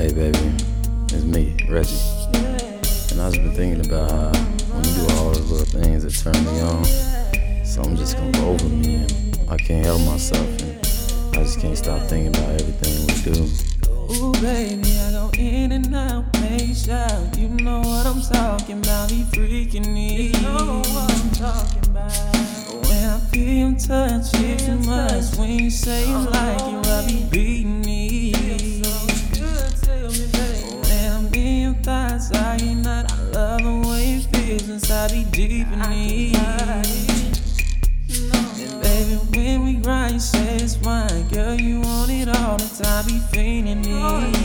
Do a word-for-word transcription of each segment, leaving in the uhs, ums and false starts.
Hey baby, it's me, Reggie. And I've just been thinking about how when you do all those little things that turn me on, something just comes over me and I can't help myself, and I just can't stop thinking about everything we do. Ooh, baby, I go in and out, make sure you know what I'm talking about. Be freaking me, you know what I'm talking about. When I feel you touch it too much, when you say you like it, I be beating me. When I'm in your thoughts, I get not. I love the way it feels inside, be deep in me. And baby, when we grind, you say it's fine. Girl, you want it all the time, be feeling me.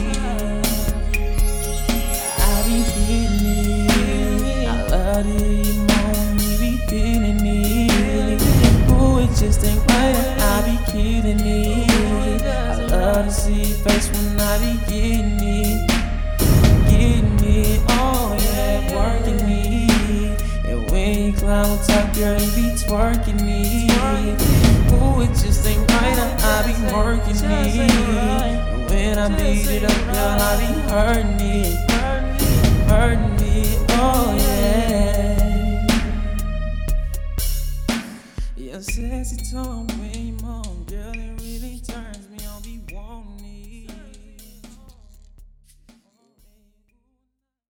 I be feeling it. I love it, you know me, be feeling it. Ooh, it just ain't right, I be kidding it. I love to see your face when I be getting it. Getting it, oh yeah, working it. And when you climb on top, girl, you be twerking me. Ooh, it just ain't right, I be working it. And when I beat it up, girl, I be hurting it. Hurting it, oh yeah. Your sexy tone, when you moan, girl,